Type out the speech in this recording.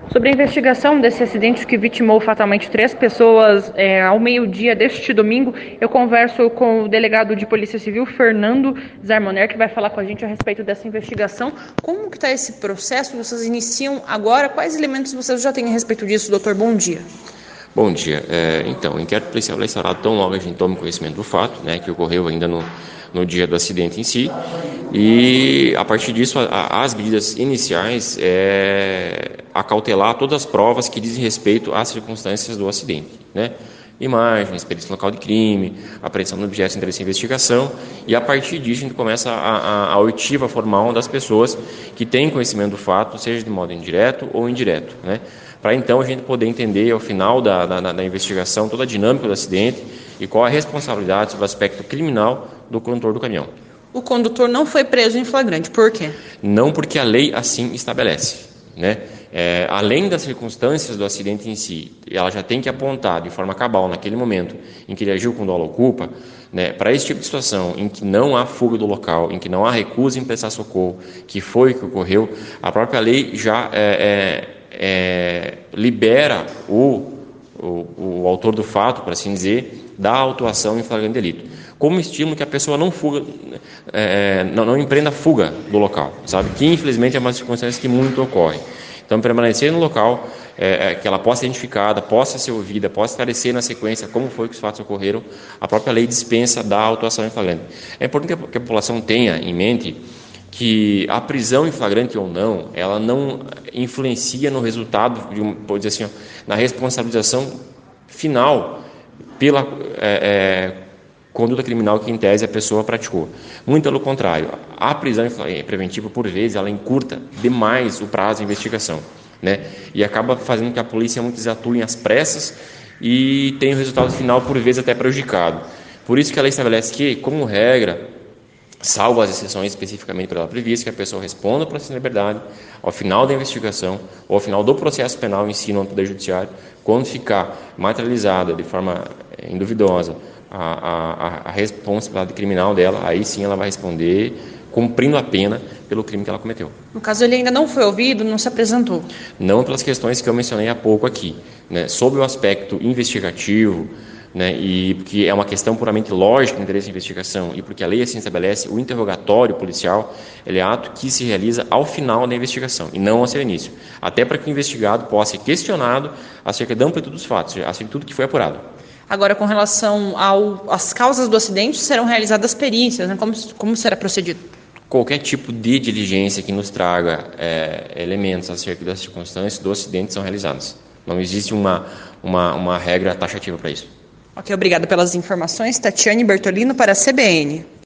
Sobre a investigação desse acidente que vitimou fatalmente 3 pessoas ao meio-dia deste domingo, eu converso com o delegado de Polícia Civil, Fernando Zarmoner, que vai falar com a gente a respeito dessa investigação. Como que está esse processo? Vocês iniciam agora? Quais elementos vocês já têm a respeito disso, doutor? Bom dia. Bom dia. Então, o inquérito policial é instaurado tão logo a gente tome conhecimento do fato, que ocorreu ainda no dia do acidente em si, e a partir disso as medidas iniciais acautelar todas as provas que dizem respeito às circunstâncias do acidente, imagens, perícia no local de crime, apreensão de objetos de interesse em investigação, e a partir disso a gente começa a oitiva formal das pessoas que têm conhecimento do fato, seja de modo indireto ou indireto, para então a gente poder entender ao final da investigação toda a dinâmica do acidente e qual a responsabilidade sobre o aspecto criminal do condutor do caminhão. O condutor não foi preso em flagrante, por quê? Não, porque a lei assim estabelece, além das circunstâncias do acidente em si, ela já tem que apontar de forma cabal naquele momento em que ele agiu com dolo ou culpa, para esse tipo de situação em que não há fuga do local, em que não há recusa em prestar socorro, que foi o que ocorreu, a própria lei já libera o autor do fato, por assim dizer, da autuação em flagrante delito, como estímulo que a pessoa não fuga, não empreenda fuga do local, que infelizmente é uma circunstância que muito ocorre. Então, permanecer no local, que ela possa ser identificada, possa ser ouvida, possa esclarecer na sequência como foi que os fatos ocorreram, a própria lei dispensa da autuação em flagrante. É importante que a população tenha em mente que a prisão em flagrante ou não, ela não influencia no resultado, pode dizer assim, na responsabilização final pela conduta criminal que, em tese, a pessoa praticou. Muito pelo contrário, a prisão preventiva, por vezes, ela encurta demais o prazo de investigação, e acaba fazendo com que a polícia muitas vezes atue às pressas e tenha o resultado final, por vezes, até prejudicado. Por isso que a lei estabelece que, como regra, salvo as exceções especificamente por ela prevista, que a pessoa responda ao processo de liberdade ao final da investigação ou ao final do processo penal em si no Poder Judiciário, quando ficar materializada de forma induvidosa a responsabilidade criminal dela, aí sim ela vai responder cumprindo a pena pelo crime que ela cometeu. No caso, ele ainda não foi ouvido, não se apresentou? Não, pelas questões que eu mencionei há pouco aqui, sobre o aspecto investigativo, e porque é uma questão puramente lógica de interesse de investigação e porque a lei assim estabelece, o interrogatório policial ele é ato que se realiza ao final da investigação e não ao seu início, até para que o investigado possa ser questionado acerca da amplitude dos fatos, acerca de tudo que foi apurado. Agora, com relação às causas do acidente, serão realizadas perícias, como será procedido? Qualquer tipo de diligência que nos traga elementos acerca das circunstâncias do acidente são realizadas. Não existe uma regra taxativa para isso. Ok, obrigada pelas informações. Tatiane Bertolino para a CBN.